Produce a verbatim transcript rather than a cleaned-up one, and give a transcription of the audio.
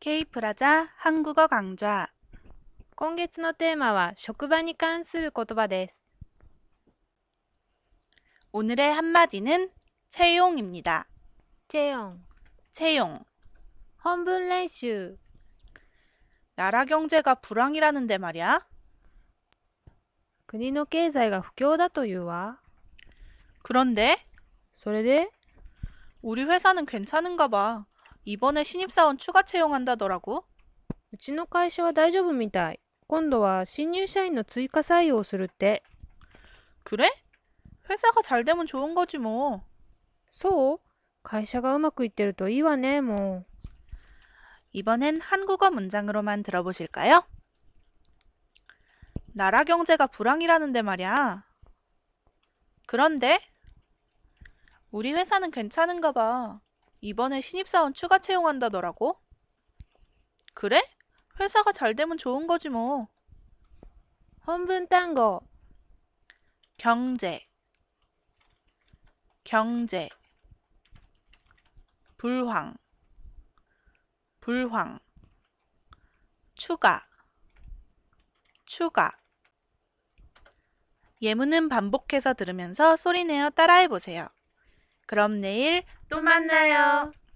Kプラザ한국어 강좌 今月のテーマは職場に関する言葉です。 오늘의 한마디는 채용입니다. チェヨン 채용. 本文練習 나라 경제가 불황이라는데 말이야. 国の経済が不況だというわ。 그런데 それで 우리 회사는 괜찮은가 봐. 이번에 신입사원 추가 채용한다더라고. うちの会社は大丈夫みたい。今度は新入社員の追加採用をするって。 그래? 회사가 잘 되면 좋은 거지 뭐. そう？会社がうまくいってるといいわね、もう。 이번엔 한국어 문장으로만 들어보실까요? 나라 경제가 불황이라는데 말이야. 그런데 우리 회사는 괜찮은가 봐. 이번에 신입사원 추가 채용한다더라고. 그래? 회사가 잘 되면 좋은 거지 뭐. 本文単語 경제, 경제, 불황, 불황, 추가, 추가. 예문은 반복해서 들으면서 소리내어 따라해보세요. 그럼 내일 또 만나요.